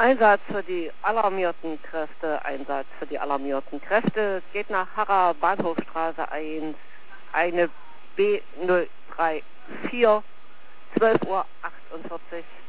Einsatz für die alarmierten Kräfte. Einsatz für die alarmierten Kräfte. Geht nach Harrer Bahnhofstraße 1, eine B034, 12:48 Uhr.